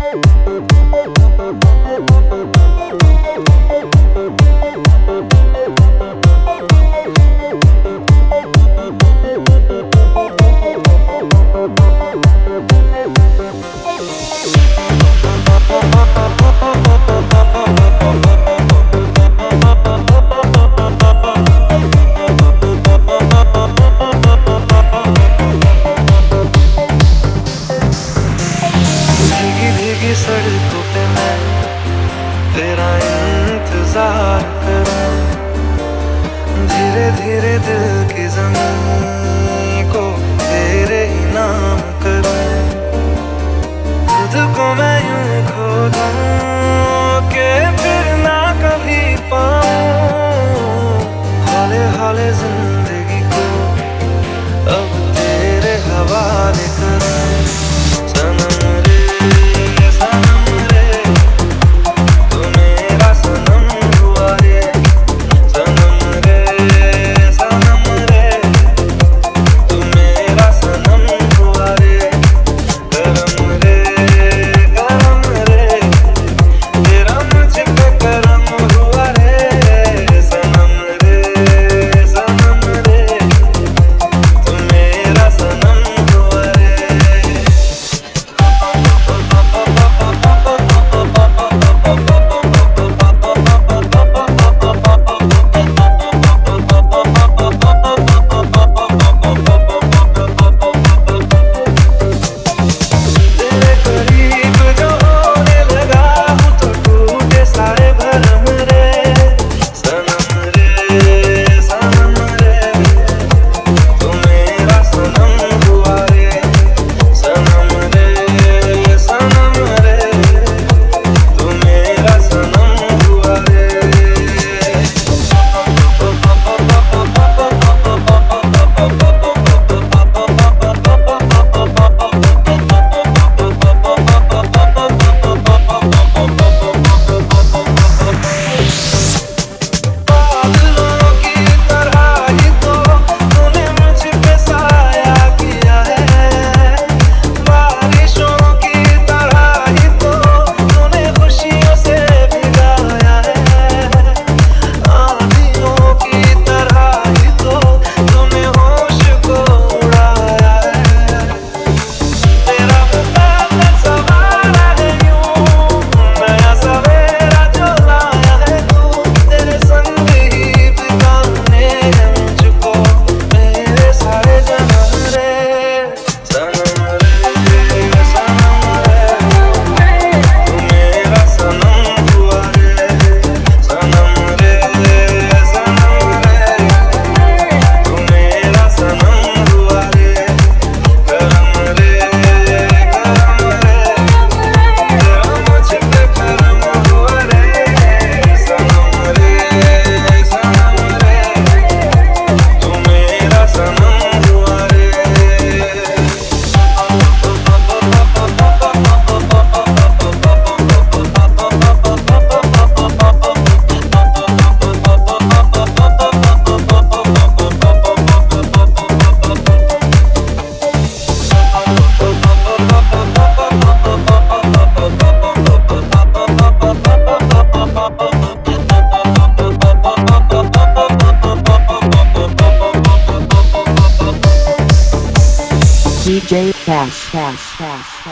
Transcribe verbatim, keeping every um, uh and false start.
सड़कों पे मैं तेरा इंतजार करूं, धीरे धीरे दिल की ज़मीन को तेरे ही नाम करूं, खुद को मैं यूं खो दूं कि फिर ना कभी पाऊं, हौले हौले जिंदगी को अब तेरे हवाले करूं। सनम रे सनम रे तू मेरा सनम हुआ रे, सनम रे सनम रे तू मेरा सनम हुआ रे, करम रे करम रे तेरा मुझ पे करम हुआ रे, सनम रे सनम रे तू मेरा सनम हुआ रे। तेरे करीब जो होने लगा हूँ तो टूटे सारे भरम रे, सनम रे सनम रे तू मेरा सनम हुआ रे, सनम रे सनम रे तू मेरा सनम हुआ रे। बादलों की तरह ही तो तूने मुझ पे साया किया है, बारिशों की तरह ही तो तूने खुशियों से भिगाया है, आंधियों की तरह ही तो तूने होश को उड़ाया है, तेरा मुकाबला सवारा है यूं नया सवेरा जो लाया है तू, तेरे संग ही बिताने हैं मुझको मेरे सारे जन्म रे, सनम रे सनम रे तू मेरा सनम हुआ रे, सनम रे सनम रे तू मेरा सनम हुआ रे, करम रे करम रे तेरा मुझ पे करम हुआ रे, सनम रे सनम रे तू मेरा सनम हुआ रे। D J Cash, Cash, Cash.